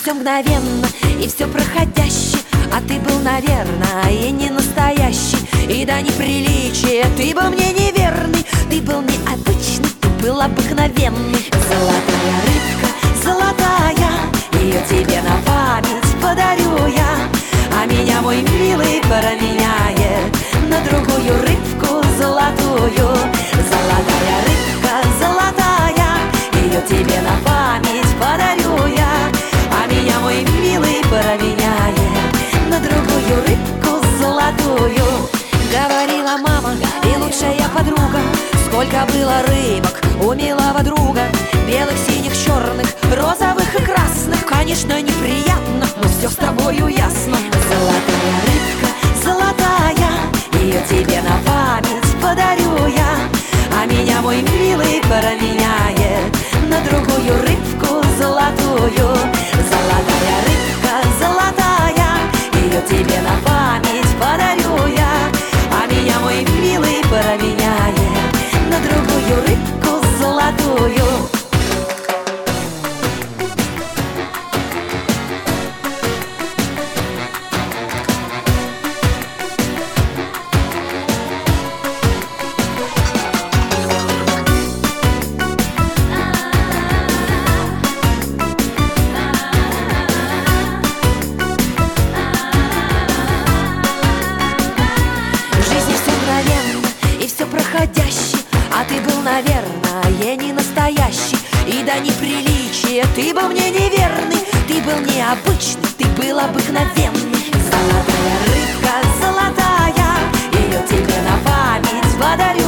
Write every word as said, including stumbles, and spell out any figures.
все мгновенно и все проходящее, а ты был, наверное, и не настоящий. И до неприличия ты был мне неверный, ты был необычный, ты был обыкновенный. Золотая рыбка, золотая, ее тебе на память подарю я. А меня мой милый променяет на другую рыбку золотую. Золотая рыбка, золотая, ее тебе на память подарю я. А меня мой милый променяет на другую рыбку золотую. Говорила мама и лучшая подруга, сколько было рыбок у милого друга. Белых, синих, черных, розовых и красных. Конечно, неприятно, но все с тобою ясно. Золотая рыбка, золотая, ее тебе на память подарю я. А меня мой милый променяет на другую рыбку золотую. Золотая рыбка, золотая, ее тебе на память подарю я. А меня мой милый променяет на другую рыбку золотую. А ты был, наверное, не настоящий. И до неприличия ты был мне неверный, ты был необычный, ты был обыкновенный. Золотая рыбка, золотая, ее тебе на память подарю